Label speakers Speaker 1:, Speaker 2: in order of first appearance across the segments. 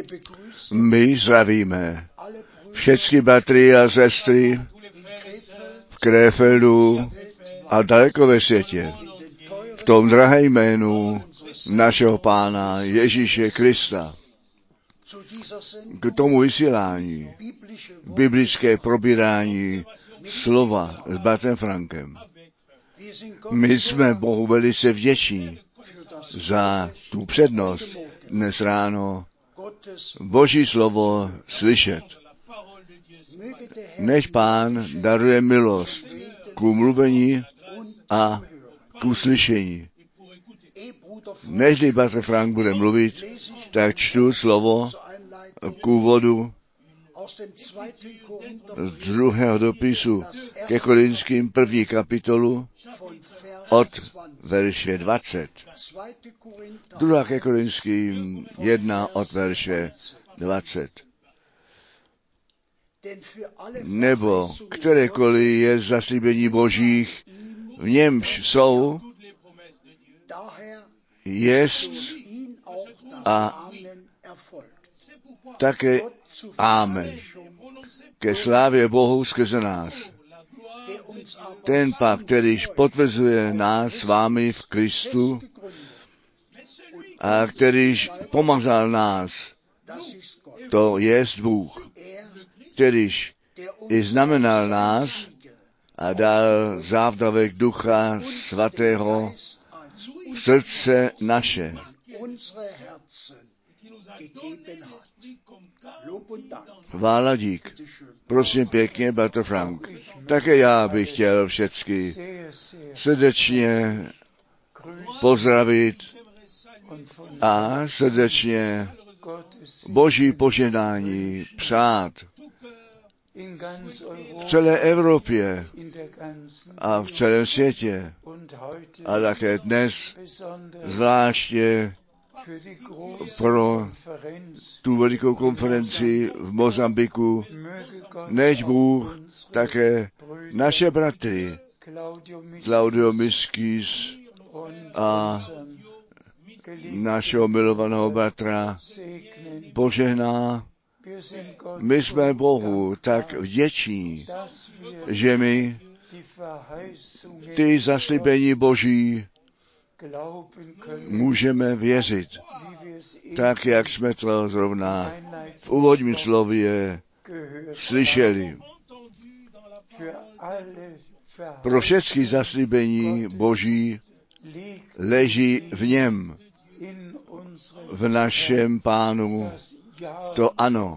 Speaker 1: My zdravíme všechny bratry a sestry v Krefeldu a daleko ve světě, v tom drahém jménu našeho Pána Ježíše Krista. K tomu vysílání, biblické probírání slova s bratrem Frankem. My jsme Bohu velice vděční za tu přednost dnes ráno Boží slovo slyšet. Než Pán daruje milost k mluvení a k uslyšení. Nežli bratr Frank bude mluvit, tak čtu slovo k úvodu z druhého dopisu ke Korinským 1. kapitolu od verše 20. 2. ke Korinským 1 od verše 20. Nebo kterékoliv je zaslíbení Božích, v němž jsou, jest a také amen. Ke slávě Bohu skrze nás. Ten pak, kterýž potvrzuje nás s vámi v Kristu a kterýž pomazal nás, to jest Bůh, kterýž i znamenal nás a dal závdavek Ducha Svatého v srdce naše. Chvála dík. Prosím pěkně, bratr Frank. Také já bych chtěl všechny srdečně pozdravit a srdečně Boží požehnání přát v celé Evropě a v celém světě. A také dnes zvláště pro tu velikou konferenci v Mozambiku, než Bůh také naše bratry Claudio Miskis a našeho milovaného bratra požehná. My jsme Bohu tak vděční, že my ty zaslíbení Boží můžeme věřit, tak jak jsme to zrovna v úvodním slově slyšeli. Pro všechny zaslíbení Boží leží v něm, v našem Pánu, to ano,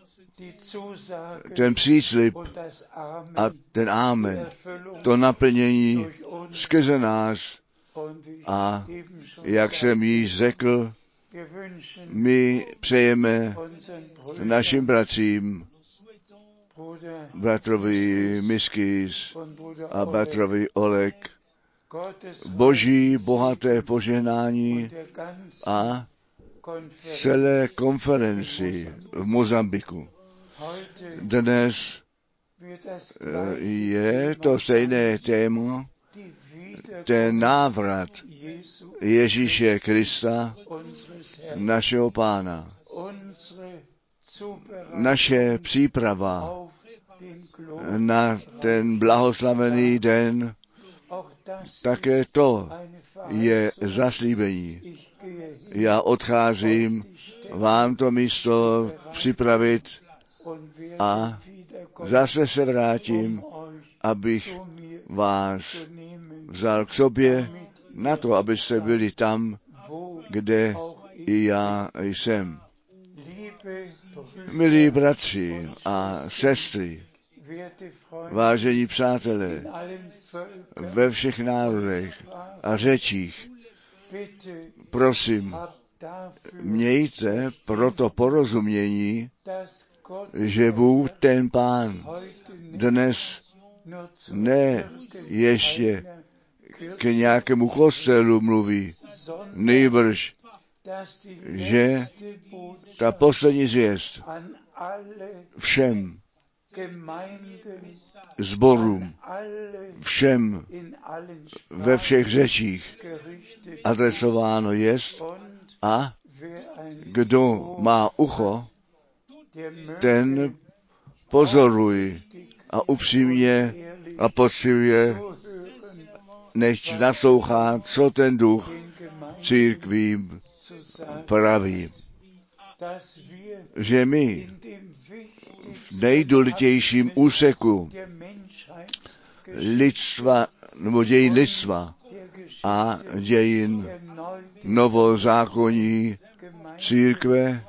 Speaker 1: ten příslib a ten amen, to naplnění skrze nás. A jak jsem již řekl, my přejeme našim bratřím, bratrovi Miskis a bratrovi Oleg, Boží bohaté požehnání a celé konferenci v Mozambiku. Dnes je to stejné téma, ten návrat Ježíše Krista, našeho Pána. Naše příprava na ten blahoslavený den, také to je zaslíbení. Já odcházím vám to místo připravit a zase se vrátím, abych vás vzal k sobě na to, abyste byli tam, kde i já jsem. Milí bratři a sestry, vážení přátelé, ve všech národech a řečích, prosím, mějte proto porozumění, že Bůh ten Pán dnes ne ještě k nějakému kostelu mluví, nejbrž, že ta poslední zvěst všem sborům, všem ve všech řečích adresováno jest a Kdo má ucho, ten pozoruj a upřímně a poctivě nechť naslouchá, co ten duch církvím praví. Že my v nejdůležitějším úseku lidstva, nebo dějin lidstva a dějin novozákonní církve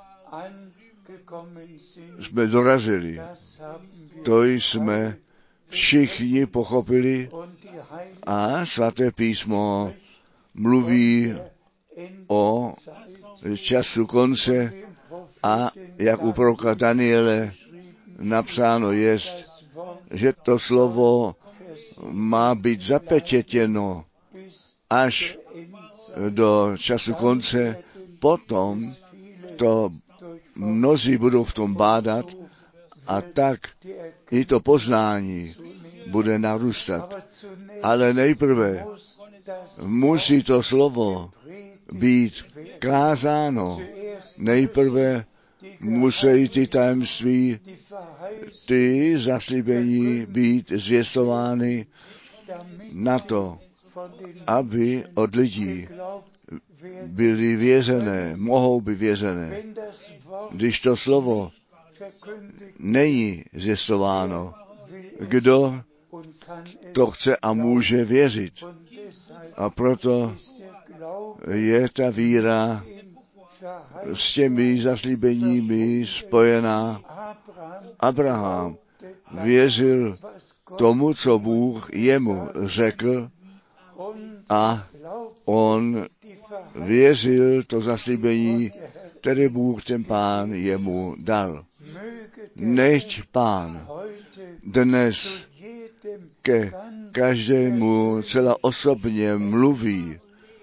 Speaker 1: jsme dorazili. To jsme všichni pochopili a svaté písmo mluví o času konce a jak u proroka Daniele napsáno jest, že to slovo má být zapečetěno až do času konce, potom to mnozí budou v tom bádat a tak i to poznání bude narůstat. Ale nejprve musí to slovo být kázáno. Nejprve musí ty tajemství, ty zaslíbení být zvěstovány na to, aby od lidí byly věřené, mohou být věřené. Když to slovo není zvěstováno, kdo to chce a může věřit. A proto je ta víra s těmi zaslíbeními spojená. Abraham věřil tomu, co Bůh jemu řekl, a on věřil to zaslíbení, které Bůh ten Pán jemu dal. Nechť Pán dnes ke každému celá osobně mluví,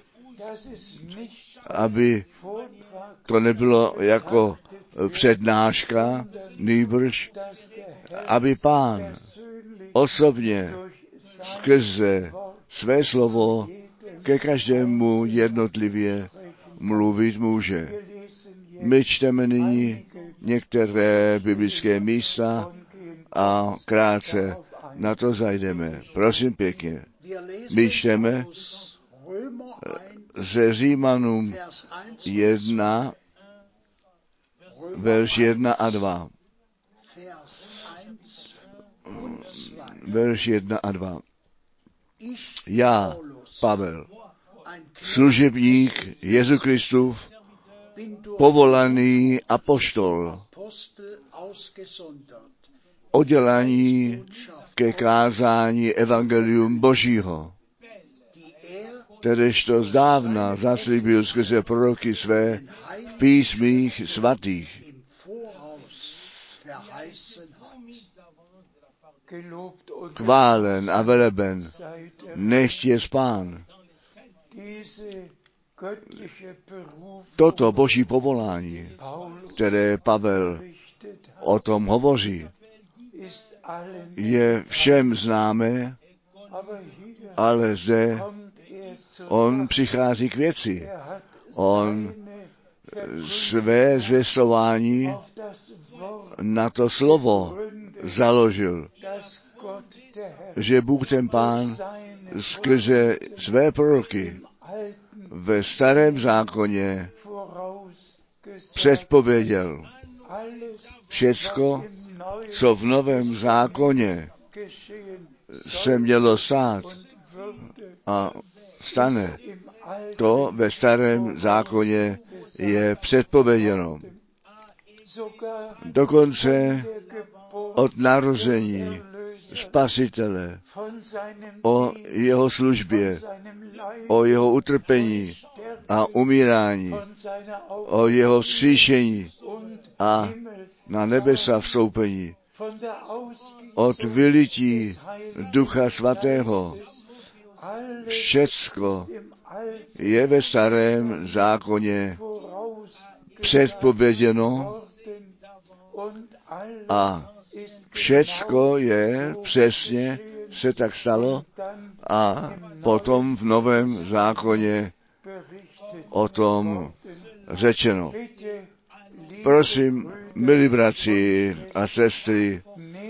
Speaker 1: aby to nebylo jako přednáška, nýbrž, aby Pán osobně skrze své slovo ke každému jednotlivě mluvit může. My čteme nyní některé biblické místa a krátce na to zajdeme. Prosím pěkně. My čteme ze Římanům 1, verš 1 a 2. Verš 1 a 2. Já, Pavel, služebník Jezu Kristův, povolaný apoštol, oddělání ke kázání evangelium Božího, kteréžto zdávna zaslíbil skrze proroky své v písmích svatých. Chválen a veleben, nechť je Pán. Toto boží povolání, které Pavel o tom hovoří, je všem známé, ale zde on přichází k věci. On své zvěstování na to slovo založil, že Bůh ten Pán skrze své proroky ve starém zákoně předpověděl všecko, co v novém zákoně se mělo stát a stane. To ve starém zákoně je předpověděno. Dokonce od narození Spasitele, o jeho službě, o jeho utrpení a umírání, o jeho vzkříšení a na nebesa vstoupení, od vylití Ducha Svatého. Všecko je ve starém zákoně předpověděno a všecko je přesně se tak stalo a potom v novém zákoně o tom řečeno. Prosím, milí bratři a sestry,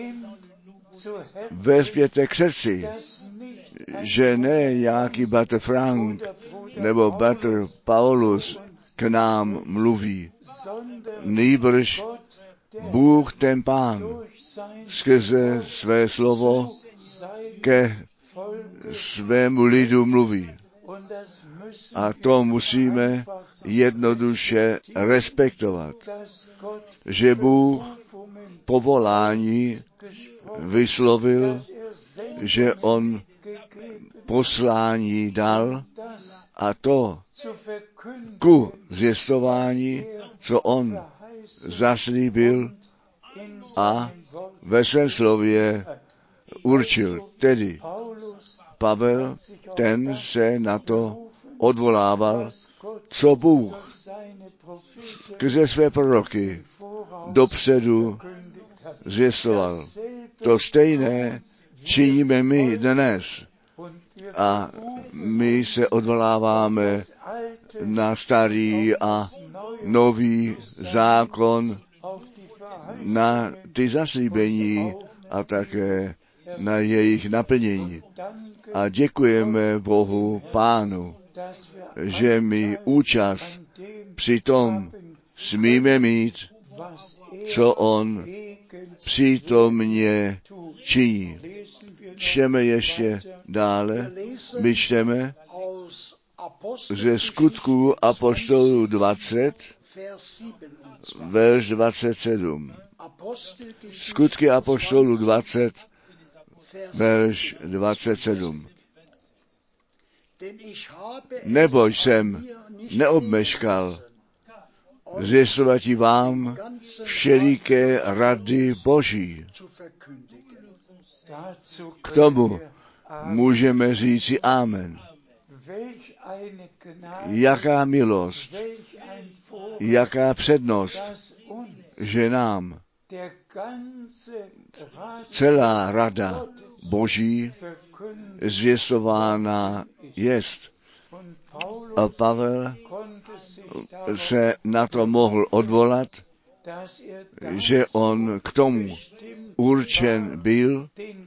Speaker 1: vezměte k srdci, že ne nějaký bratr Frank nebo bratr Paulus k nám mluví, nýbrž Bůh ten Pán skrze své slovo ke svému lidu mluví. A to musíme jednoduše respektovat, že Bůh povolání vyslovil, že on poslání dal a to ku zvěstování, co on zaslíbil a ve svém slově určil. Tedy Pavel, ten se na to odvolával, co Bůh skrze své proroky dopředu zvěstoval. To stejné činíme my dnes. A my se odvoláváme na starý a nový zákon, na ty zaslíbení a také na jejich naplnění. A děkujeme Bohu Pánu, že my účast při tom smíme mít, co on přítomně činí. Čteme ještě dále, my čteme ze Skutků apoštolů 20, verš 27. Skutky apoštolů 20, verš 27. Neboť jsem neobmeškal zvěstovati vám všeliké rady Boží. K tomu můžeme říci amen. Jaká milost, jaká přednost, že nám celá rada Boží zvěstována jest. A Pavel se na to mohl odvolat, že on k tomu určen byl,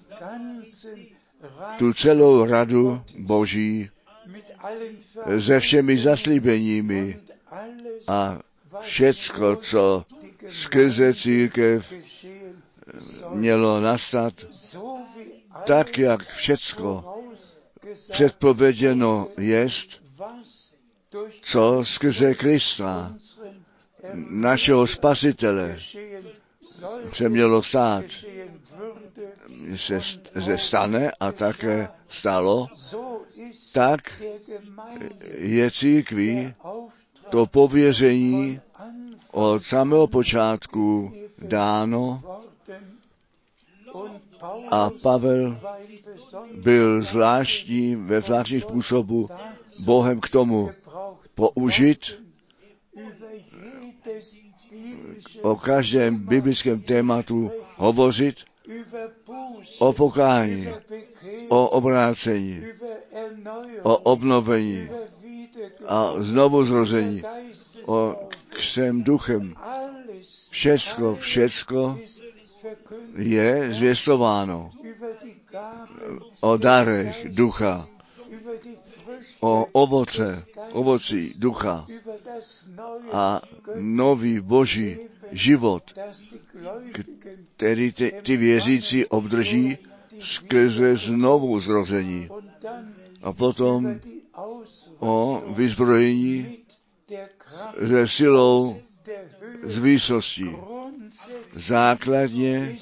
Speaker 1: tu celou radu Boží se všemi zaslíbeními a všecko, co skrze církev mělo nastat, tak jak všecko předpověděno jest, co skrze Krista, našeho Spasitele, se mělo stát, se stane a také stalo, tak je církvi to pověření od samého počátku dáno a Pavel byl ve zvláštním způsobu Bohem k tomu použit o každém biblickém tématu hovořit, o pokání, o obrácení, o obnovení a znovuzrození, o svém duchem. Všecko je zvěstováno o darech ducha, o ovoci ducha a nový Boží život, který ty věřící obdrží skrze znovu zrození. A potom o vyzbrojení se silou z výsostí. Základně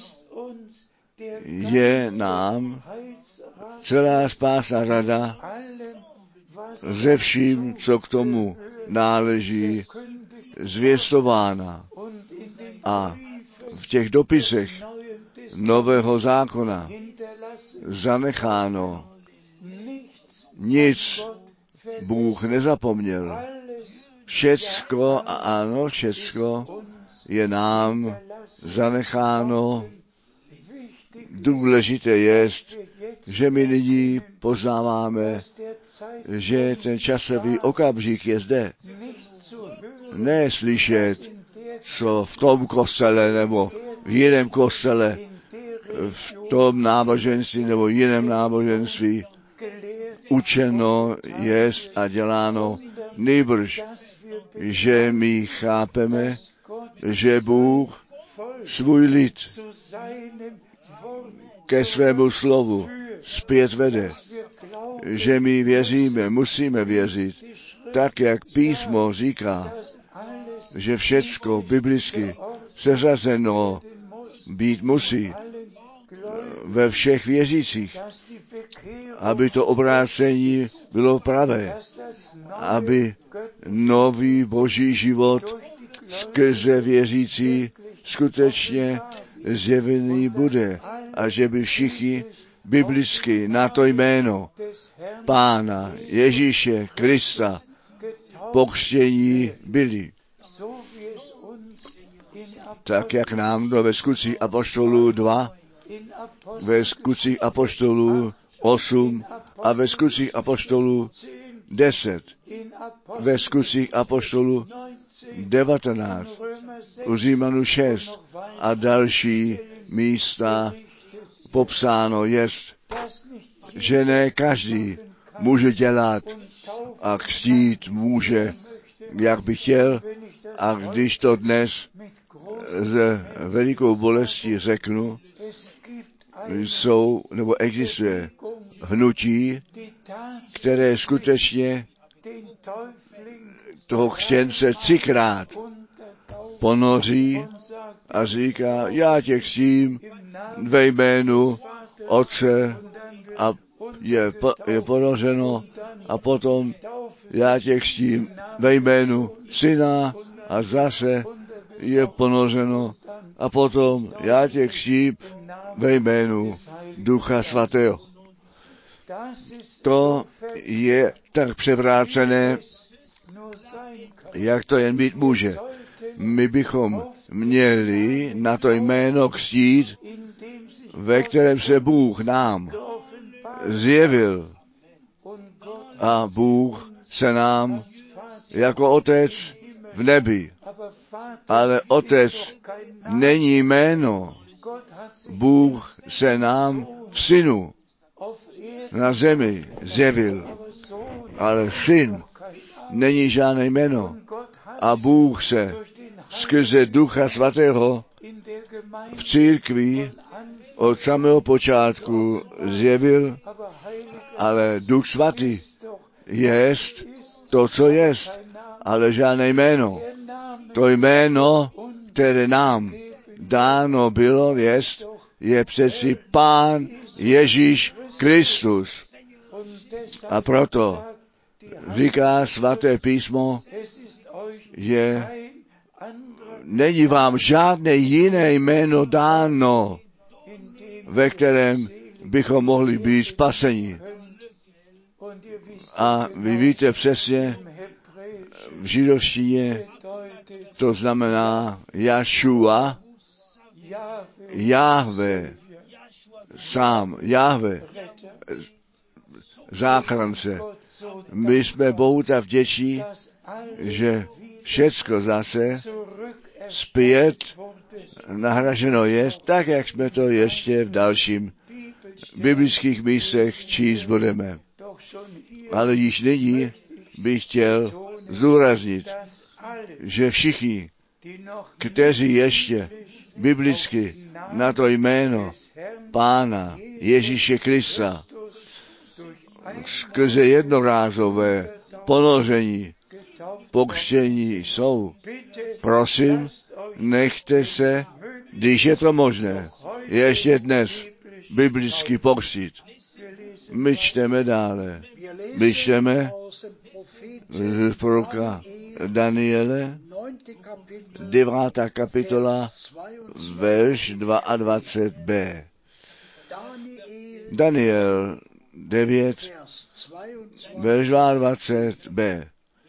Speaker 1: je nám celá spásná rada ze vším, co k tomu náleží, zvěstována. A v těch dopisech Nového zákona zanecháno. Nic Bůh nezapomněl. Všecko je nám zanecháno. Důležité je, že my nyní poznáváme, že ten časový okamžik je zde. Ne slyšet, co v tom kostele nebo v jiném kostele, v tom náboženství nebo jiném náboženství učeno jest a děláno, nýbrž, že my chápeme, že Bůh svůj lid ke svému slovu zpět vede, že my věříme, musíme věřit, tak jak písmo říká, že všecko biblicky seřazeno být musí ve všech věřících, aby to obrácení bylo pravé, aby nový boží život skrze věřící skutečně zjevený bude a že by všichni biblicky na to jméno Pána Ježíše Krista pokřtění byli. Tak jak nám to ve Skutcích apoštolů 2, ve Skutcích apoštolů 8 a ve Skutcích apoštolů 10, ve Skutcích apoštolů 19, u Římanů 6 a další místa popsáno jest, že ne každý může dělat a křtít může, jak by chtěl, a když to dnes s velikou bolestí řeknu, jsou nebo existuje hnutí, které skutečně toho křtěnce 3krát ponoří a říká, já tě křtím ve jménu Otce a je ponořeno a potom já tě křtím ve jménu Syna a zase je ponořeno a potom já tě křtím ve jménu Ducha Svatého. To je tak převrácené, jak to jen být může. My bychom měli na to jméno křtít, ve kterém se Bůh nám zjevil. A Bůh se nám jako Otec v nebi. Ale Otec není jméno. Bůh se nám v Synu na zemi zjevil. Ale Syn není žádné jméno. A Bůh se skrze Ducha Svatého v církvi od samého počátku zjevil, ale Duch Svatý jest to, co jest, ale žádné jméno. To jméno, které nám dáno bylo, je přeci Pán Ježíš Kristus. A proto říká svaté písmo, není vám žádné jiné jméno dáno, ve kterém bychom mohli být spaseni. A vy víte přesně, v židovštině to znamená Jašua, Jahve, sám Jahve, záchrance. My jsme Bohu tak vděční, že všecko zase zpět nahraženo je, tak jak jsme to ještě v dalším biblických místech číst budeme. Ale již nyní bych chtěl zdůraznit, že všichni, kteří ještě biblicky na to jméno Pána Ježíše Krista skrze jednorázové ponoření, pokřtění jsou, prosím, nechte se, když je to možné, ještě dnes biblicky pokřtít. My čteme dále. My čteme z proroka Daniele, 9. kapitola, verš 22b. Daniel 9, verš 22b.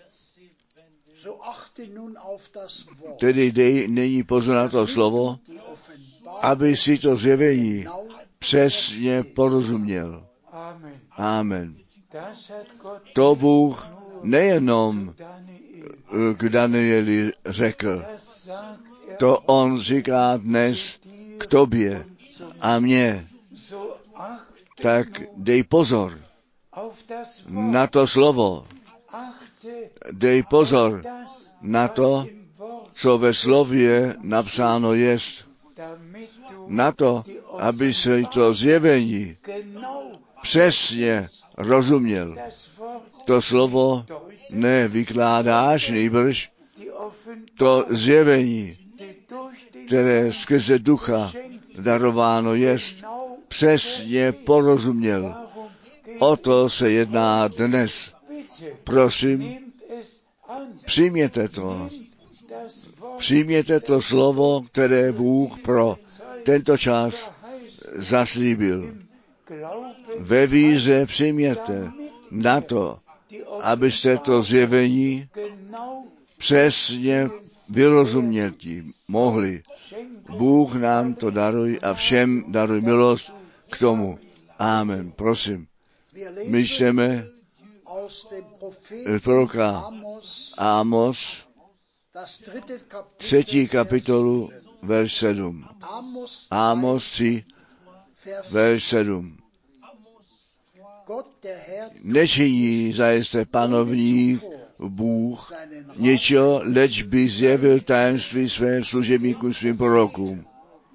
Speaker 1: Tedy dej nyní pozor na to slovo, aby si to zjevení přesně porozuměl. Amen. To Bůh nejenom k Danieli řekl, to on říká dnes k tobě a mně. Tak dej pozor na to slovo. Dej pozor na to, co ve slově napsáno jest. Na to, aby se to zjevení přesně rozuměl. To slovo nevykládáš, nejbrž to zjevení, které skrze ducha darováno jest, přesně porozuměl. O to se jedná dnes. Prosím, přijměte to. Přijměte to slovo, které Bůh pro tento čas zaslíbil. Ve víře přijměte na to, abyste to zjevení přesně vyrozumět mohli. Bůh nám to daruj a všem daruj milost k tomu. Amen. Prosím. My čteme proroka Amos, 3. kapitolu, verš 7. Amos 3, verš 7. Nečiní zajisté panovník Bůh ničeho, leč by zjevil tajemství svým služebníkům, svým prorokům.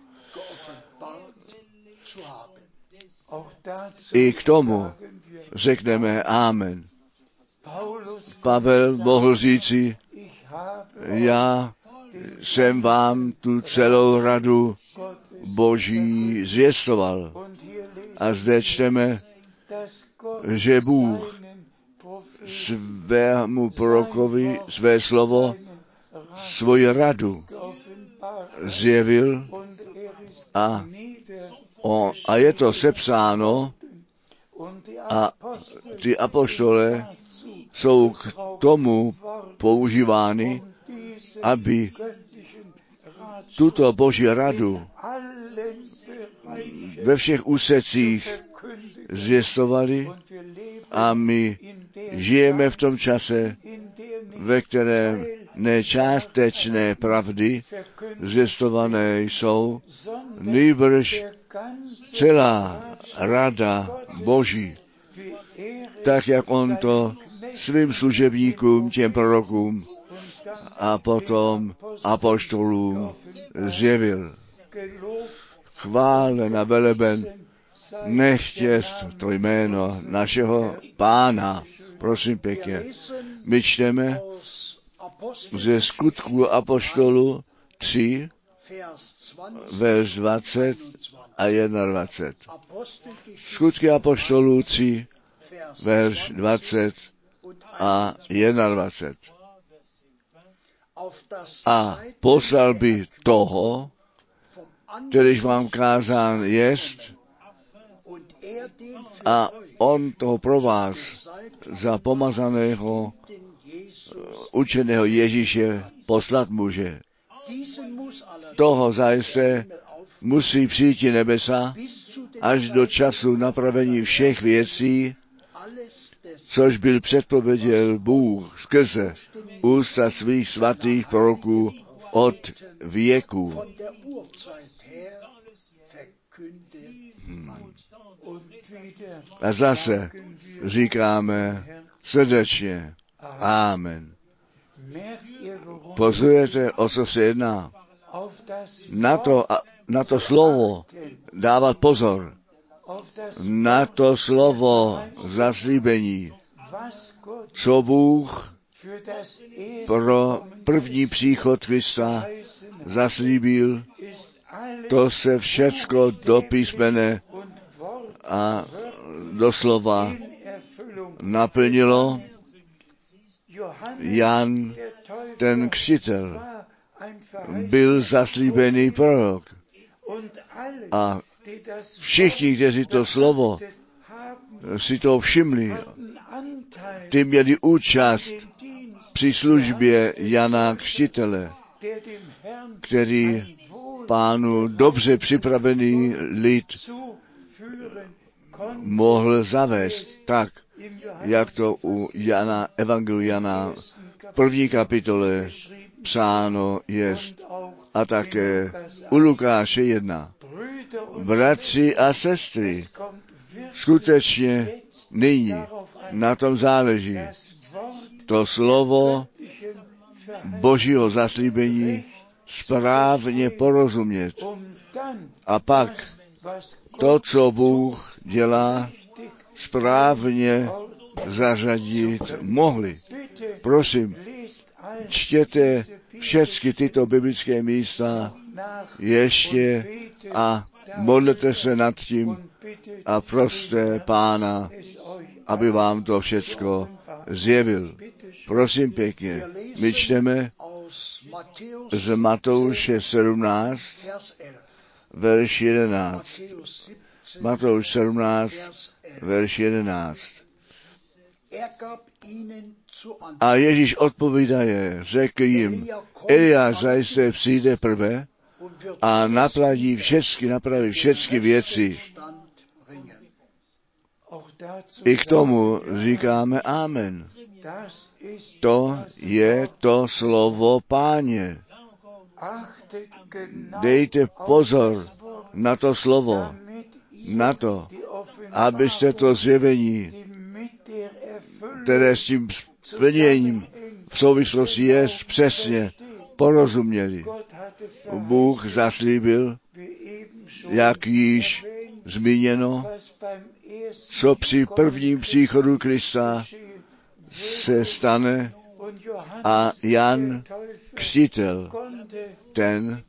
Speaker 1: I k tomu řekneme amen. Pavel mohl říci, já jsem vám tu celou radu Boží zvěstoval. A zde čteme, že Bůh svému prorokovi své slovo, svoji radu zjevil a je to sepsáno a ty apoštole jsou k tomu používány, aby tuto Boží radu ve všech úsecích zvěstovali a my žijeme v tom čase, ve kterém nečástečné pravdy zvěstované jsou, nýbrž celá rada Boží, tak jak on to svým služebníkům, těm prorokům a potom apoštolům zjevil. Chválen a veleben nechtěst to jméno našeho Pána. Prosím pěkně. My čteme ze Skutků apoštolů 3, verš 20 a 21. Skutky apoštolů 3, verš 20 a 21. A poslal by toho, kterýž vám kázán jest, a on toho pro vás za pomazaného učeného Ježíše poslat může. Toho zajisté musí přijít nebesa až do času napravení všech věcí, což byl předpověděl Bůh skrze ústa svých svatých proroků od věku. A zase říkáme srdečně amen. Pozorujete, o co se jedná? Na to slovo dávat pozor. Na to slovo zaslíbení, co Bůh pro první příchod Krista zaslíbil, to se všecko do písmene a doslova naplnilo. Jan, ten křtitel, byl zaslíbený prorok. A všichni, kteří to slovo si to všimli, ty měli účast při službě Jana Křtitele, který Pánu dobře připravený lid mohl zavést tak, jak to u Jana, Evangeliu Jana v 1. kapitole psáno jest a také u Lukáše 1. Bratři a sestry, skutečně nyní na tom záleží to slovo Božího zaslíbení správně porozumět. A pak to, co Bůh dělá, správně zařadit mohli. Prosím, čtěte všechny tyto biblické místa ještě a modlete se nad tím a proste Pána, aby vám to všecko zjevil. Prosím pěkně, my čteme z Matouše 17, verš 11. Matouš 17, verš 11. A Ježíš odpovídaje, řekl jim, Eliáš zajisté přijde prvé a napraví všechny věci. I k tomu říkáme amen. To je to slovo Páně. Dejte pozor na to slovo, na to, abyste to zjevení, které s tím splněním v souvislosti je, přesně porozuměli. Bůh zaslíbil, jak již zmíněno, co při prvním příchodu Krista se stane a Jan Křtitel, ten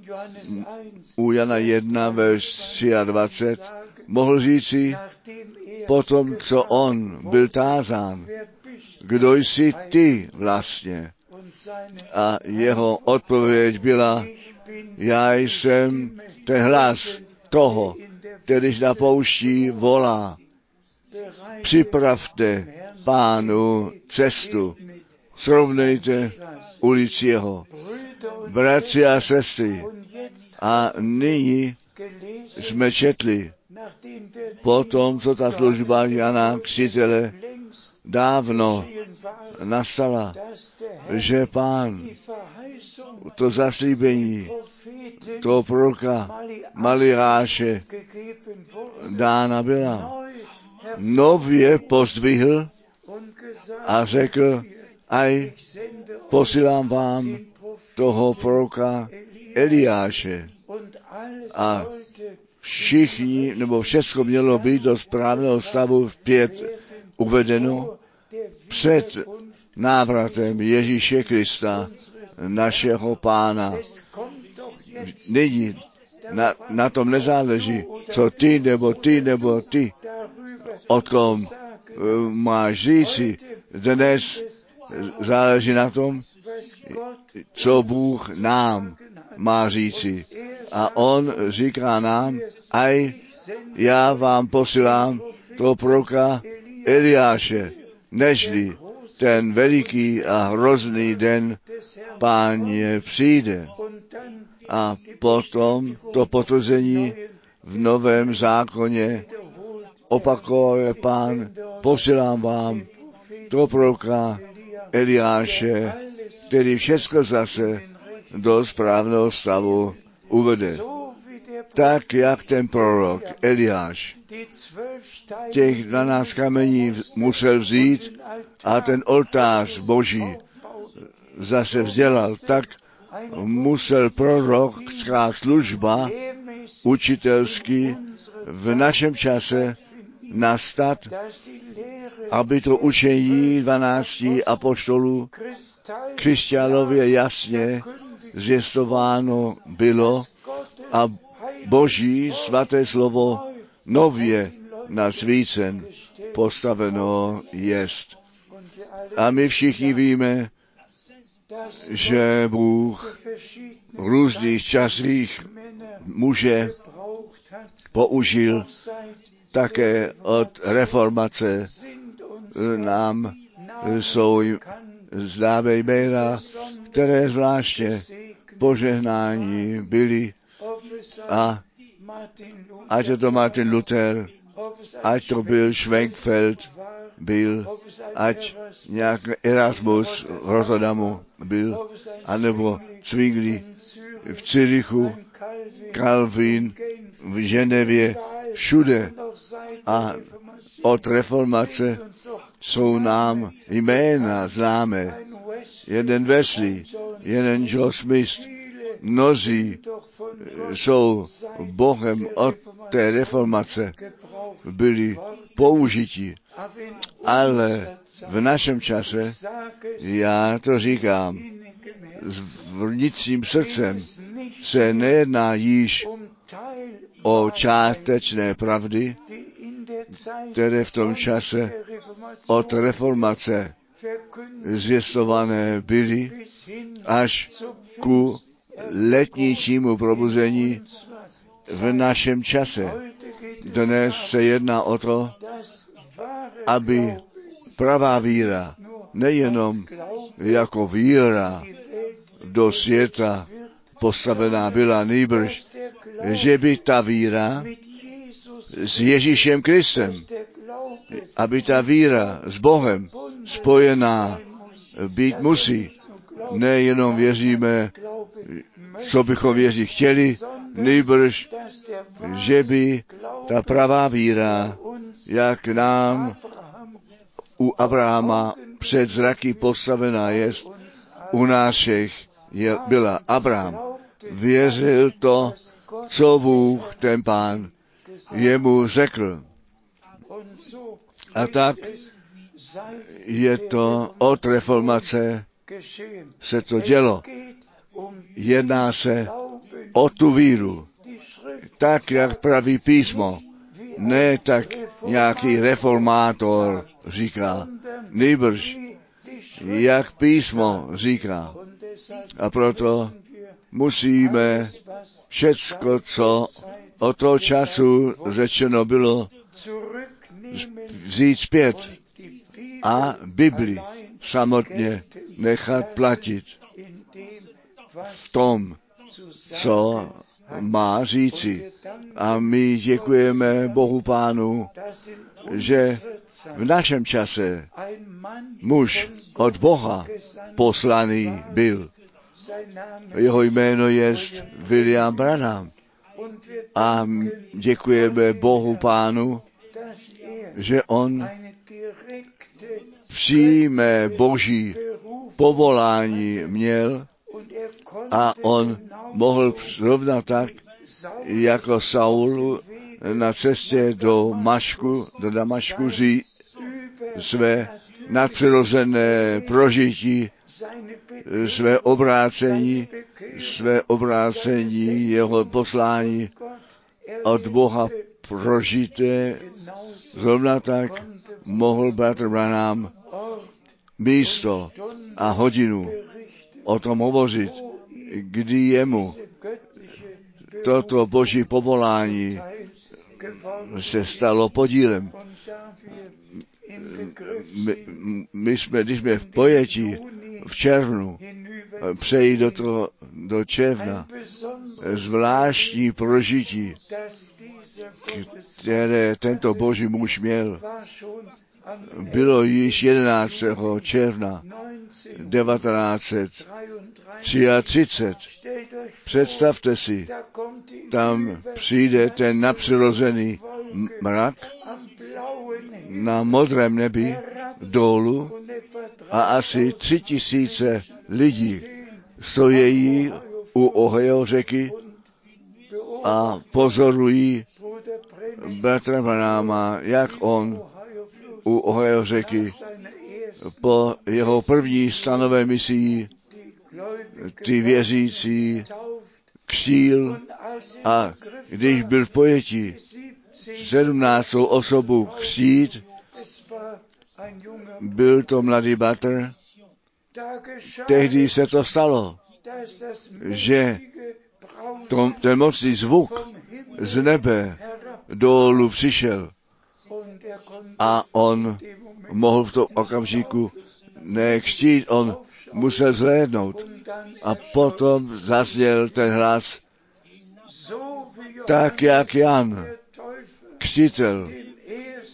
Speaker 1: u Jana 1, verš 23, mohl říci, potom, co on byl tázán, kdo jsi ty vlastně? A jeho odpověď byla, já jsem ten hlas toho, kterýž na poušti volá, připravte Pánu cestu, srovnejte ulici jeho. Bratři a sestry, a nyní jsme četli, po tom, co ta služba Jana Křtitele dávno nastala, že Pán to zaslíbení toho proroka Maliáše dána byla, nově pozdvihl a řekl, aj posílám vám toho proroka Eliáše. A všichni, nebo všechno mělo být do správného stavu vpět uvedeno před návratem Ježíše Krista, našeho Pána. Nyní na tom nezáleží, co ty nebo ty o tom máš říci. Dnes záleží na tom, co Bůh nám má říci. A on říká nám, aj já vám posílám toho proroka Eliáše, nežli ten veliký a hrozný den Páně přijde. A potom to potvrzení v Novém zákoně opakuje Pán, posílám vám toho proroka Eliáše, který všechno zase do správného stavu uvede. Tak, jak ten prorok Eliáš těch 12 kamení musel vzít a ten oltář Boží zase vzdělal, tak musel prorocká služba učitelský v našem čase nastat, aby to učení 12 apoštolů křesťanově jasně zjistováno bylo a Boží svaté slovo nově na svícen postaveno jest. A my všichni víme, že Bůh v různých časích muže použil také od reformace. Nám jsou známé jména, které zvláště požehnání byly, a ať je to Martin Luther, ať to byl Schwenkfeld, byl, ať nějak Erasmus v Rotterdamu byl, anebo Zwingli v Zürichu, Calvin v Ženevě, všude. A od reformace jsou nám jména známé. Jeden Wesley, jeden Joe Smith, mnozí jsou Bohem od té reformace byli použiti. Ale v našem čase, já to říkám, s vnitřním srdcem se nejedná již o částečné pravdy, které v tom čase od reformace zvěstované byly až ku letničímu probuzení v našem čase. Dnes se jedná o to, aby pravá víra nejenom jako víra do světa postavená byla, nýbrž, že by ta víra s Ježíšem Kristem, aby ta víra s Bohem spojená být musí. Nejenom věříme, co bychom věřit chtěli, nýbrž, že by ta pravá víra, jak nám u Abrahama před zraky postavená jest, u nás všech byla. Abraham věřil to, co Bůh, ten Pán, jemu řekl. A tak je to od reformace se to dělo. Jedná se o tu víru, tak, jak praví písmo. Ne tak nějaký reformátor říká, nýbrž, jak písmo říká. A proto musíme všecko, co od toho času řečeno bylo, vzít zpět a Bibli samotně nechat platit v tom, co má říci. A my děkujeme Bohu Pánu, že v našem čase muž od Boha poslaný byl. Jeho jméno je William Branham. A děkujeme Bohu Pánu, že on přímé boží povolání měl a on mohl zrovna tak, jako Saul na cestě do Damašku své nadpřirozené prožití, své obrácení, jeho poslání od Boha prožité, zrovna tak mohl bratr Branham místo a hodinu o tom hovořit, kdy jemu toto boží povolání se stalo podílem. My jsme, když jsme v pojetí v červnu, přejít do června, zvláštní prožití, které tento boží muž měl, bylo již 11. června 1933. Představte si, tam přijde ten nadpřirozený mrak na modrém nebi dolů a asi 3000 lidí stojí u Ohio řeky a pozorují bratra Branhama, jak on u Ohio řeky po jeho první stanové misii ty věřící křtil a když byl v pojetí 17. osobu křtít, byl to mladý bratr, tehdy se to stalo, že ten mocný zvuk z nebe dolů přišel a on mohl v tom okamžiku nekřtít, on musel zhlédnout a potom zazněl ten hlas, tak jak Jan křtitel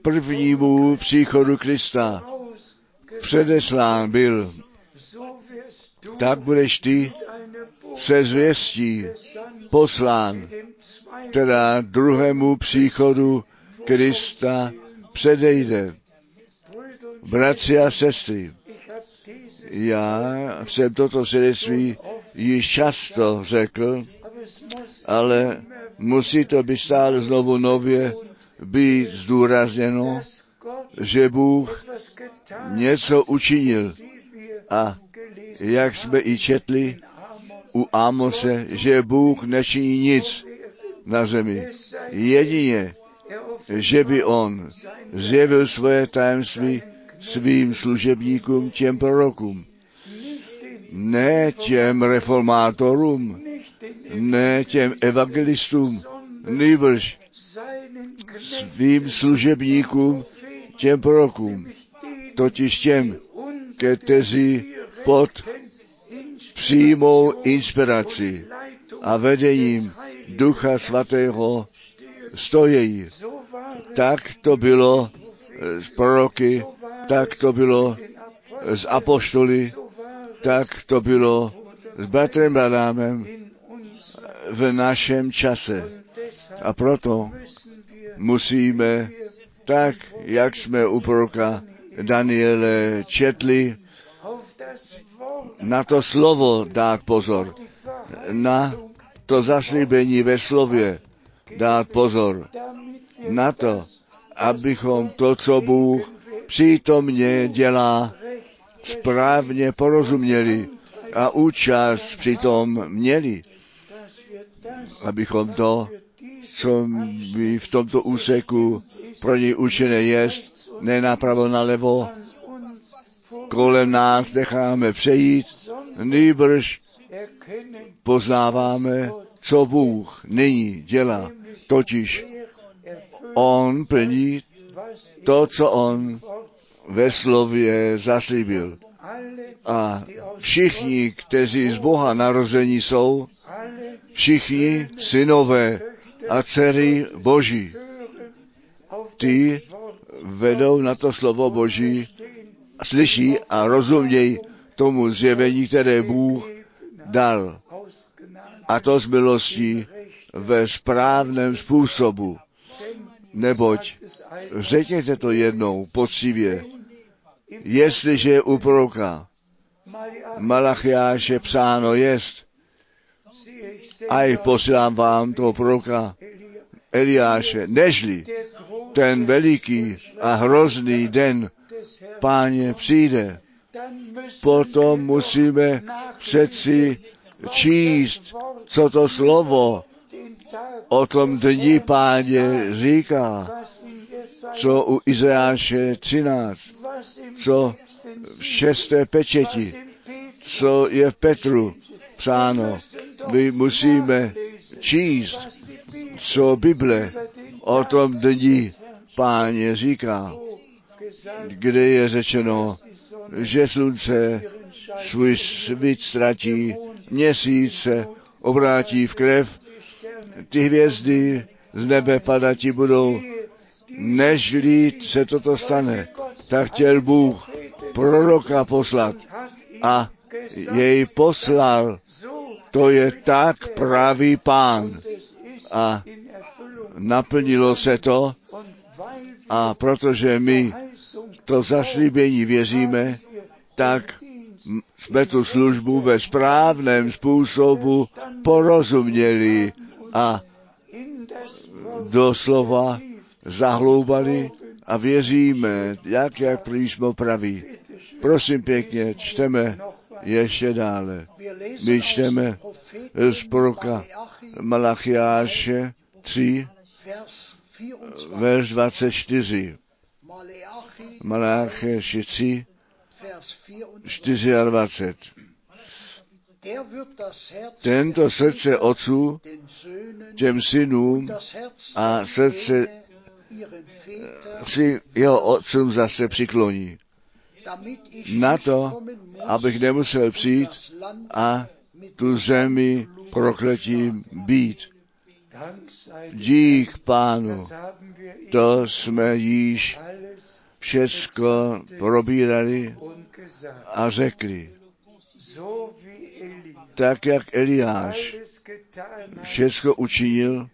Speaker 1: prvnímu příchodu Krista předeslán byl. Tak budeš ty se zvěstí poslán, která druhému příchodu Krista předejde. Bratři a sestry, já jsem toto svědectví již často řekl, ale musí to být stále znovu nově být zdůrazněno, že Bůh něco učinil. A jak jsme i četli u Ámose, že Bůh nečiní nic na zemi. Jedině, že by on zjevil svoje tajemství svým služebníkům, těm prorokům. Ne těm reformátorům, ne těm evangelistům, nýbrž svým služebníkům, těm prorokům, totiž těm, kteří pod přímou inspirací a vedením Ducha Svatého stojí. Tak to bylo s proroky, tak to bylo s apoštoly, tak to bylo s bratrem Branámem v našem čase. A proto musíme, tak jak jsme u proroka Daniele četli, na to slovo dát pozor, na to zaslíbení ve slově dát pozor, na to, abychom to, co Bůh přítomně dělá, správně porozuměli a účast přitom měli, abychom to, co by v tomto úseku pro něj učené jest, ne napravo nalevo, kolem nás necháme přejít, nýbrž poznáváme, co Bůh nyní dělá. Totiž on plní to, co on ve slově zaslíbil. A všichni, kteří z Boha narození jsou, všichni synové a dcery Boží, ty vedou na to slovo Boží, slyší a rozumějí tomu zjevení, které Bůh dal. A to z milostí ve správném způsobu. Neboť, řekněte to jednou poctivě, jestliže u proroka Malachiáše psáno jest, a posílám vám toho proroka Eliáše, nežli ten veliký a hrozný den Páně přijde, potom musíme přeci číst, co to slovo o tom dni Páně říká, co u Izajáše 13, co v 6. pečeti, co je v Petru psáno. My musíme číst, co Bible o tom dni Páně říká, kde je řečeno, že slunce svůj svit ztratí, měsíc se obrátí v krev, ty hvězdy z nebe padati budou. Nežli se toto stane, tak chtěl Bůh proroka poslat a jej poslal. To je tak pravý Pán. A naplnilo se to, a protože my to zaslíbení věříme, tak jsme tu službu ve správném způsobu porozuměli a doslova zahloubali a věříme, jak písmo praví. Prosím pěkně, čteme ještě dále. My čteme z proroka Malachiáše 3, verš 24. Malachiáše 3, 24. Tento srdce otců těm synům a srdce si jeho otcům zase přikloní. Na to, abych nemusel přijít a tu zemi prokletím být. dík Pánu. To jsme již všecko probírali a řekli. Tak, jak Eliáš všecko učinil,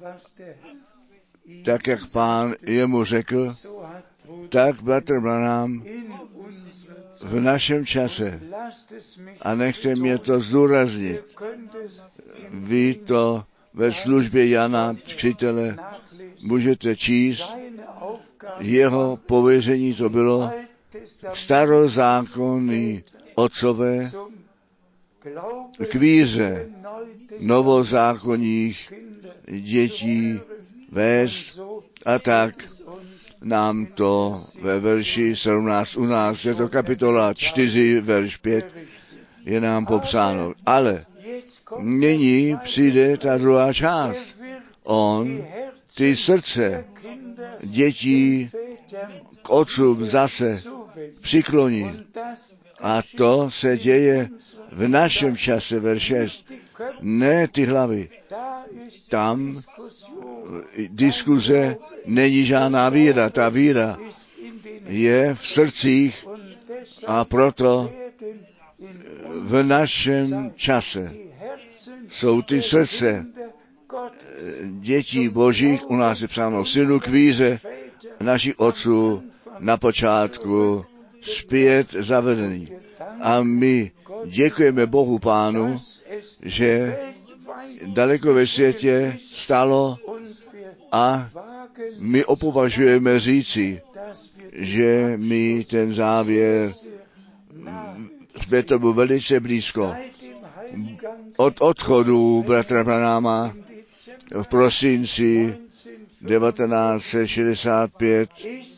Speaker 1: tak, jak Pán jemu řekl, tak bratr Branham v našem čase. A nechte mě to zdůraznit. Vy to ve službě Jana Křtitele můžete číst. Jeho pověření to bylo starozákonní otcové k víře novozákonních dětí vést, a tak nám to ve verši 17 u nás, je to kapitola 4, verš 5, je nám popsáno. Ale nyní přijde ta druhá část. On ty srdce dětí k otcům zase přikloní. A to se děje v našem čase, verš 6. Ne ty hlavy. Tam diskuze není žádná víra. Ta víra je v srdcích a proto v našem čase jsou ty srdce dětí božích, u nás je psáno synu k víře našich otců na počátku zpět zavedený. A my děkujeme Bohu Pánu, že daleko ve světě stalo a my opovažujeme říci, že my ten závěr jsme tomu velice blízko. Od odchodu bratra Branhama v prosinci 1965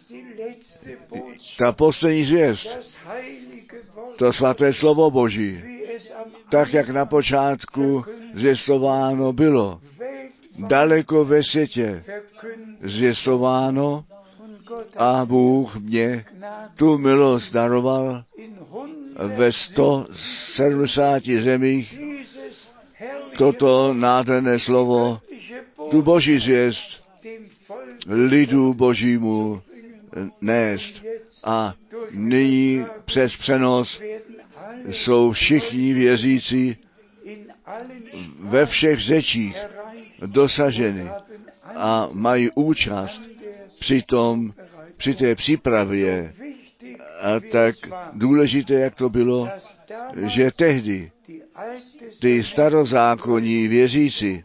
Speaker 1: ta poslední zvěst, to svaté slovo Boží, tak jak na počátku zvěstováno bylo, daleko ve světě zvěstováno, a Bůh mě tu milost daroval ve 170 zemích toto nádherné slovo, tu Boží zvěst lidu Božímu nést. A nyní přes přenos jsou všichni věřící ve všech řečích dosaženy a mají účast při té přípravě. A tak důležité, jak to bylo, že tehdy ty starozákonní věřící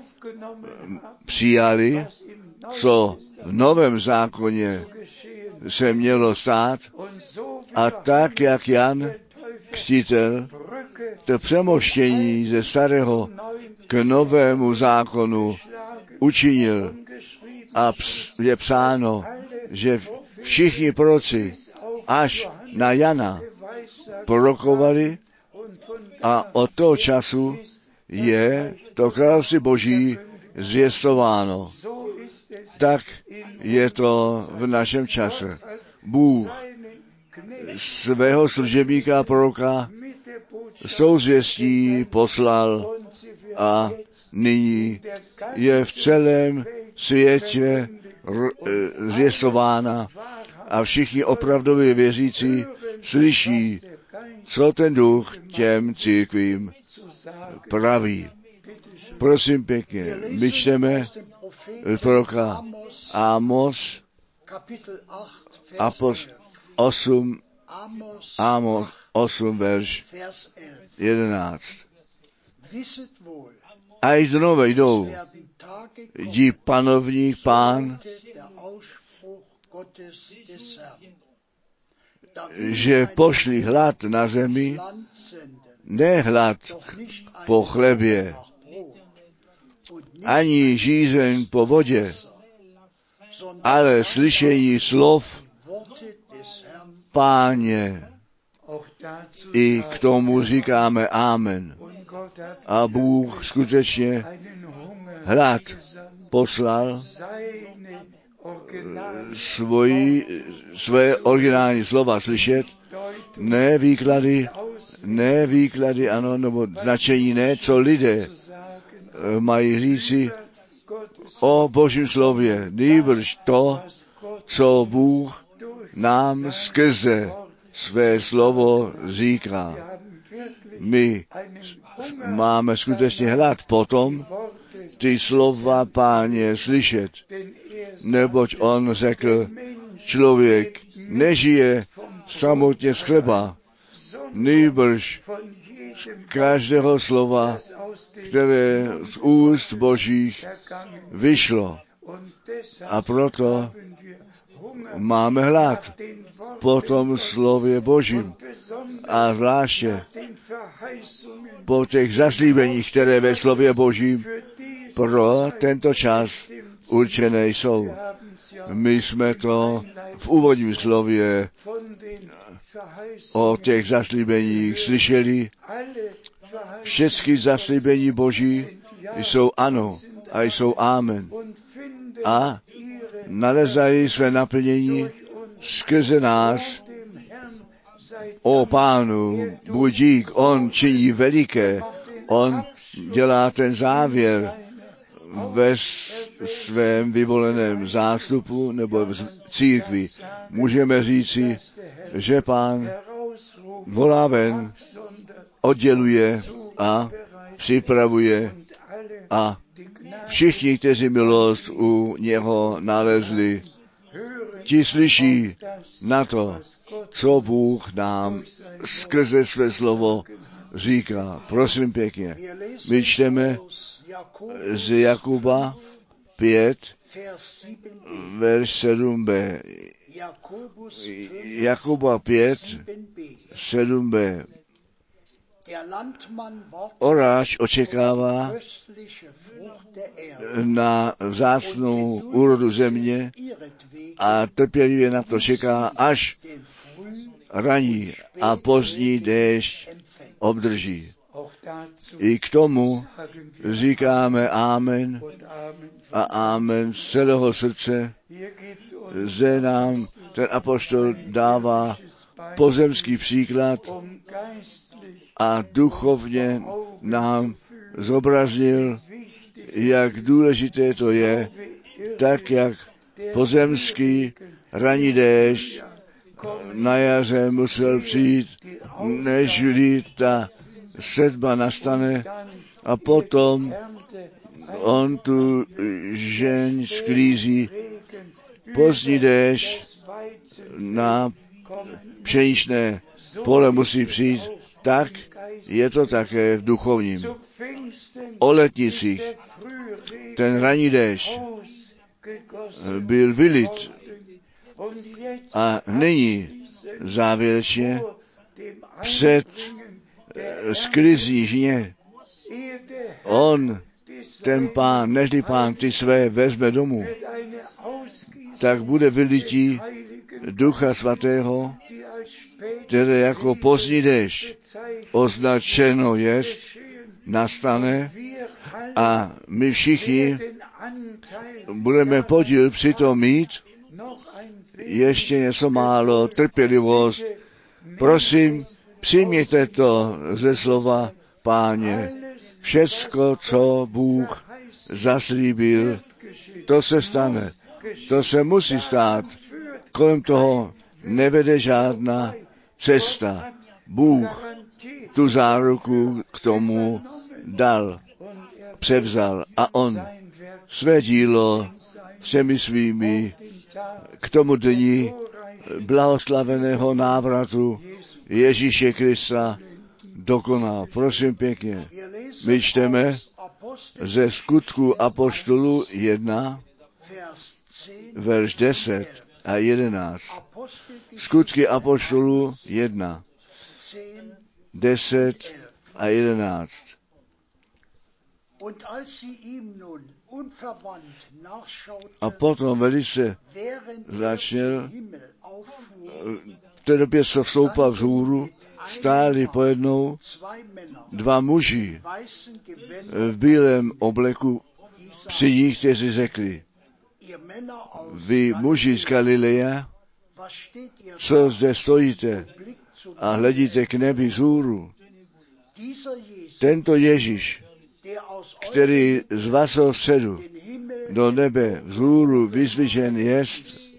Speaker 1: přijali, co v Novém zákoně se mělo stát, a tak, jak Jan Křtitel to přemoštění ze starého k Novému zákonu učinil, a je psáno, že všichni proroci až na Jana prorokovali, a od toho času je to království Boží zvěstováno. Tak je to v našem čase. Bůh svého služebníka a proroka s tou zvěstí poslal a nyní je v celém světě zvěstována a všichni opravdově věřící slyší, co ten duch těm církvím praví. Prosím pěkně, my čteme proroka Amos, 8, verš 11. A i znovu jdou, dí panovník Pán, že pošli hlad na zemi, ne hlad po chlebě, ani žízeň po vodě, ale slyšení slov Páně. I k tomu říkáme amen. A Bůh skutečně hlad poslal své originální slova slyšet, ne výklady, ano, nebo značení ne, co lidé mají říci, o Božím slově, nýbrž to, co Bůh nám skrze své slovo říká. My máme skutečně hlad potom ty slova Páně slyšet, neboť on řekl, člověk nežije samotně z chleba, nýbrž z každého slova, které z úst Božích vyšlo. A proto máme hlad po tom slově Božím a zvláště po těch zaslíbeních, které ve slově Božím pro tento čas určené jsou. My jsme to v úvodním slově o těch zaslíbeních slyšeli. Všechny zaslíbení Boží jsou ano a jsou amen. A nalezají své naplnění skrze nás. O Pánu, buď dík, on činí veliké, on dělá ten závěr ve svém vyvoleném zástupu nebo v církvi. Můžeme říci, že Pán volá ven, odděluje a připravuje a všichni, kteří milost u něho nalezli, ti slyší na to, co Bůh nám skrze své slovo říká. Prosím pěkně, my čteme z Jakuba 5, verš 7b. Jakuba 5, 7b. Oráč očekává na vzácnou úrodu země a trpělivě na to čeká, až ranní a pozdní déšť obdrží. I k tomu říkáme amen a amen z celého srdce. Zde nám ten apoštol dává pozemský příklad a duchovně nám zobraznil, jak důležité to je, tak jak pozemský ranní déšť na jaře musel přijít, než ta setba nastane a potom on tu žeň sklízí. Pozdní déšť na pšeničné pole musí přijít, tak je to také v duchovním. O letnicích ten ranní déšť byl vylit a nyní závěrečně před sklizí žně on, ten Pán, nežli Pán ty své vezme domů, tak bude vylití Ducha Svatého, které jako pozdní déšť označeno je, nastane a my všichni budeme podíl přitom mít. Ještě něco málo, trpělivost. Prosím, přijměte to ze slova Páně. Všecko, co Bůh zaslíbil, to se stane. To se musí stát. Kolem toho nevede žádná cesta. Bůh tu záruku k tomu dal, převzal a on své dílo všemi svými k tomu dni blahoslaveného návratu Ježíše Krista dokonal. Prosím pěkně, my čteme ze Skutků apoštolů 1, verš 10 a 11. Skutky apoštolů 1, 10 a 11. A potom velice začal, v té době se vstoupal vzhůru, stáli pojednou dva muži v bílém obleku při nich, kteří řekli, vy muži z Galileja, co zde stojíte a hledíte k nebi vzhůru, tento Ježíš, který z vašeho středu do nebe vzhůru vyzvižen jest,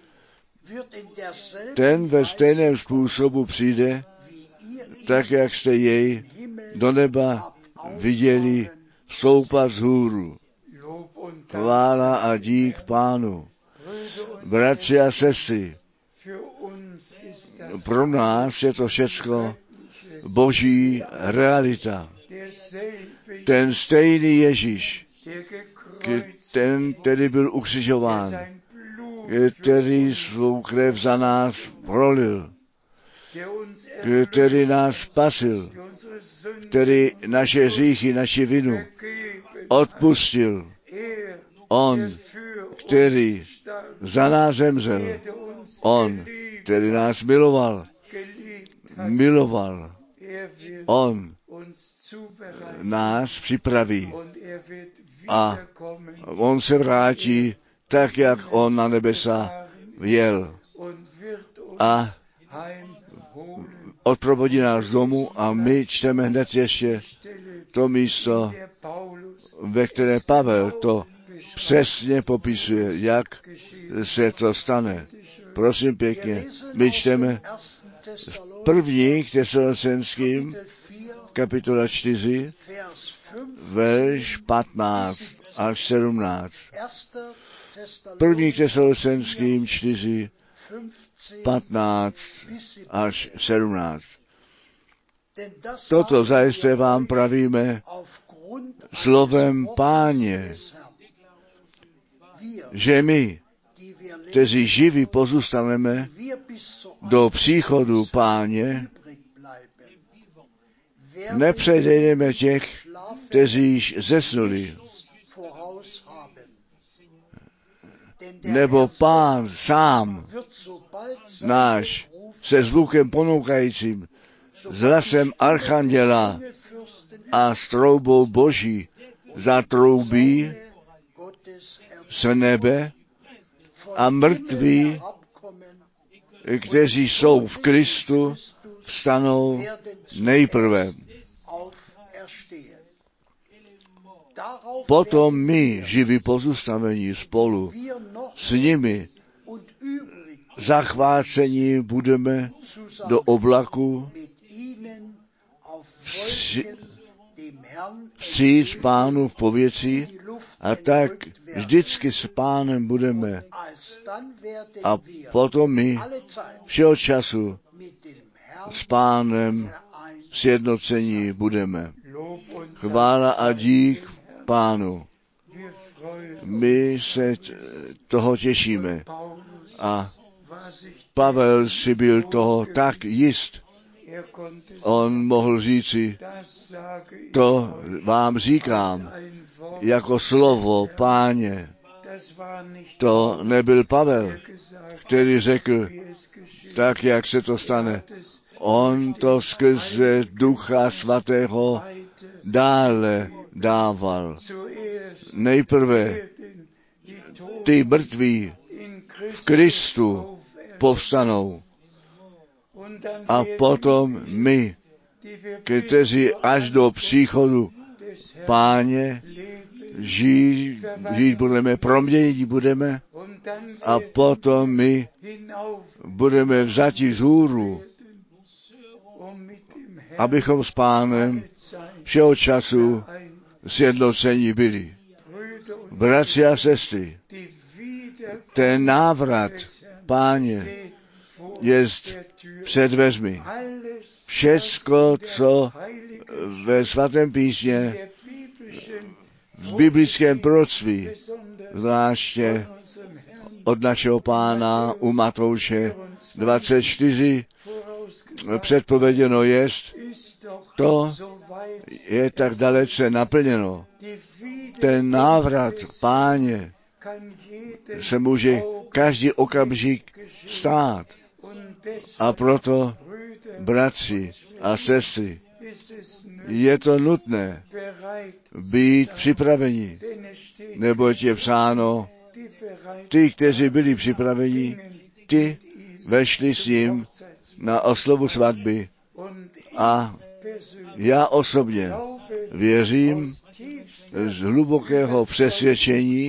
Speaker 1: ten ve stejném způsobu přijde, tak jak jste jej do neba viděli vstoupat vzhůru. Chvála a dík Pánu. Bratři a sestry, pro nás je to všecko boží realita. Ten stejný Ježíš, ten, který byl ukřižován, který svou krev za nás prolil, který nás spasil, který naše hříchy, naši vinu odpustil. On, který za nás zemřel, on, který nás miloval, on nás připraví a on se vrátí tak, jak on na nebesa vjel a odprovodí nás domů a my čteme hned ještě to místo, ve které Pavel to přesně popisuje, jak se to stane. Prosím pěkně, my čteme první k Tesalonickým, kapitola 4, verš 15 až 17. První k Tesalonickým 4, 15 až 17. Toto zajisté vám pravíme slovem Páně, že my, kteří živí pozůstaneme do příchodu Páně, nepředejdeme těch, kteří již zesnuli. Nebo Pán sám náš se zvukem ponoukajícím, s hlasem archanděla a s troubou Boží zatroubí z nebe a mrtví, kteří jsou v Kristu, vstanou nejprve. Potom my, živí pozůstavení spolu s nimi, zachvácení budeme do oblaku vstříc Pánu v povětří a tak vždycky s Pánem budeme. A potom my všeho času s Pánem sjednocení budeme. Chvála a dík Pánu. My se toho těšíme. A Pavel si byl toho tak jist. On mohl říci, to vám říkám, jako slovo Páně. To nebyl Pavel, který řekl, tak jak se to stane. On to skrze Ducha Svatého dále dával. Nejprve ty mrtví v Kristu povstanou a potom my, kteří až do příchodu Páně žít budeme, proměnění budeme a potom my budeme vzati vzhůru, abychom s Pánem všeho času sjednocení byli. Bratři a sestry, ten návrat Páně jest před dveřmi. Všecko, co ve svatém písmě, v biblickém proroctví, zvláště od našeho Pána u Matouše 24, předpověděno jest, to je tak dalece naplněno. Ten návrat Páně se může každý okamžik stát. A proto, bratři a sestry, je to nutné být připraveni, neboť je psáno, ty, kteří byli připraveni, ty vešli s ním na oslavu svatby. A já osobně věřím z hlubokého přesvědčení,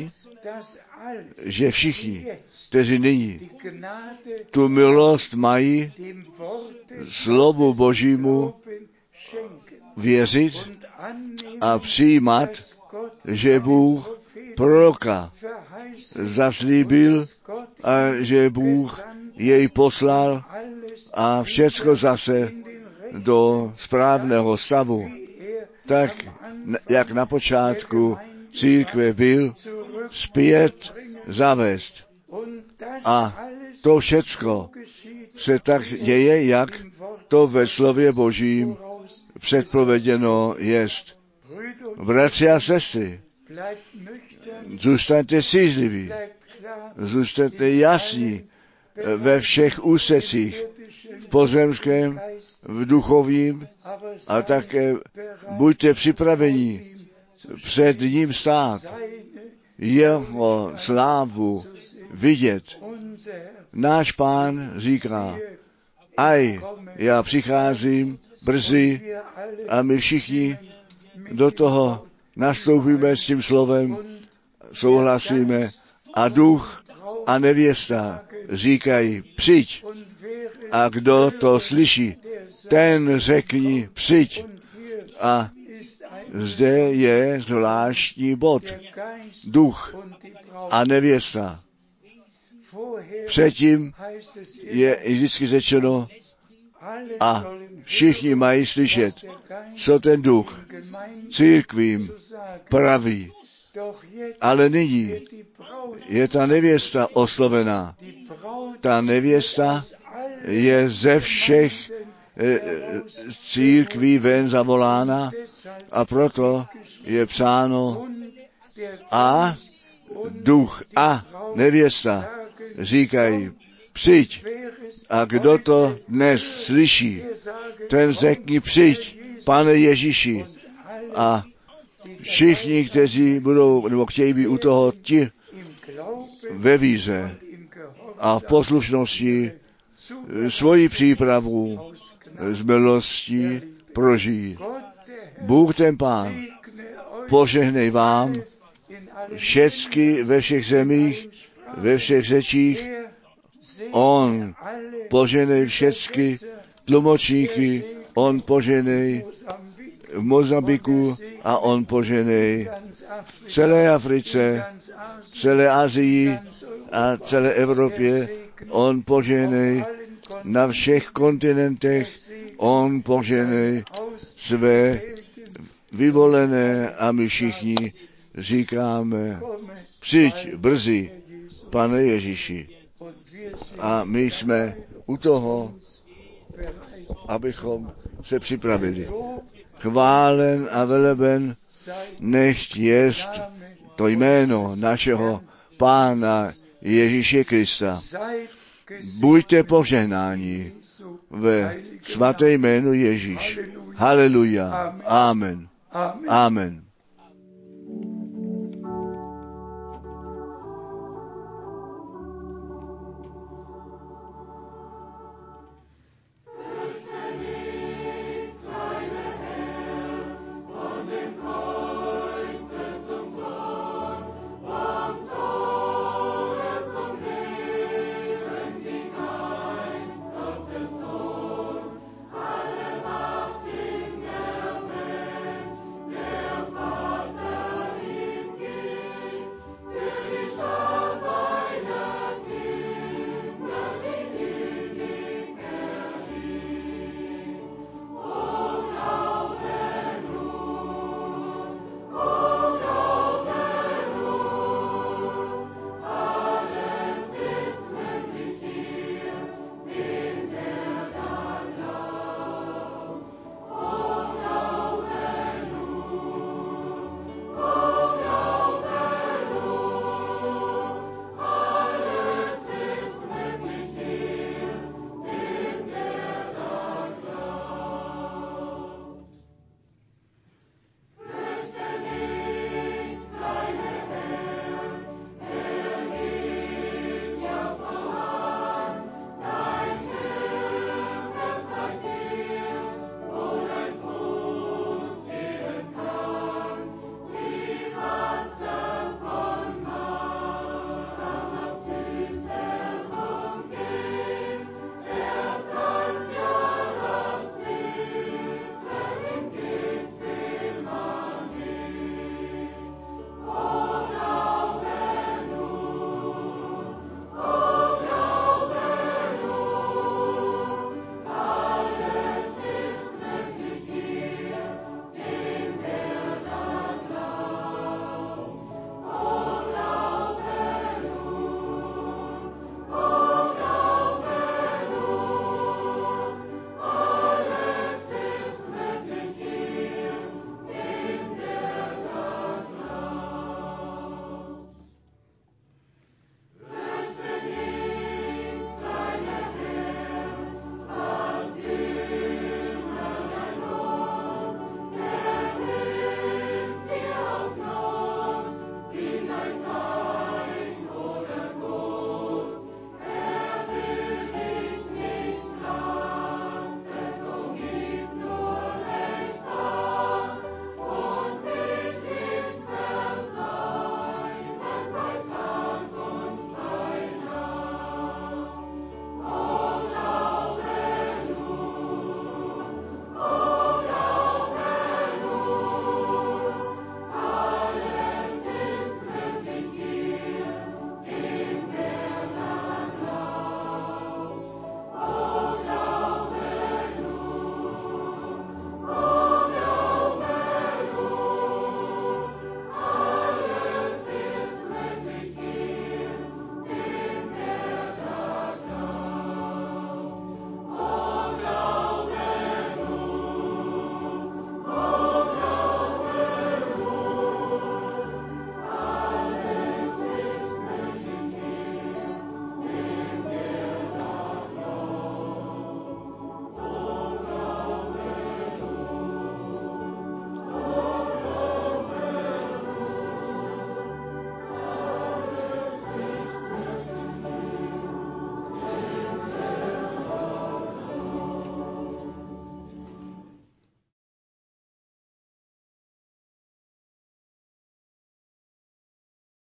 Speaker 1: že všichni, kteří nyní tu milost mají, slovu Božímu věřit a přijímat, že Bůh proroka zaslíbil a že Bůh jej poslal a všecko zase do správného stavu, tak jak na počátku církve byl, zpět zavést. A to všecko se tak děje, jak to ve slově Božím předpověděno jest. Bratři a sestry, zůstaňte střízliví, zůstaňte jasní ve všech úsecích, v pozemském, v duchovním, a také buďte připraveni před ním stát, jeho slávu vidět. Náš Pán říká, aj, já přicházím brzy a my všichni do toho nastoupíme s tím slovem, souhlasíme a duch a nevěsta říkají, přijď. A kdo to slyší, ten řekni, přijď. A zde je zvláštní bod. Duch a nevěsta. Předtím je vždycky řečeno, a všichni mají slyšet, co ten duch církvím praví. Ale nyní je ta nevěsta oslovená. Ta nevěsta je ze všech církví ven zavolána a proto je psáno a duch a nevěsta říkají, přijď. A kdo to dnes slyší, ten řekni, přijď, Pane Ježíši. A všichni, kteří budou, nebo chtějí být u toho, ti ve víře a v poslušnosti svoji přípravu z milostí prožijí. Bůh ten Pán požehnej vám všecky ve všech zemích, ve všech řečích. On poženej všecky tlumočníky, on poženej v Mozambiku a on poženej v celé Africe, celé Asii a celé Evropě. On poženej na všech kontinentech, on poženej své vyvolené a my všichni říkáme, přijď brzy, Pane Ježíši. A my jsme u toho, abychom se připravili. Chválen a veleben nechť jest to jméno našeho Pána Ježíše Krista. Buďte požehnáni ve svaté jménu Ježíš. Haleluja. Amen. Amen.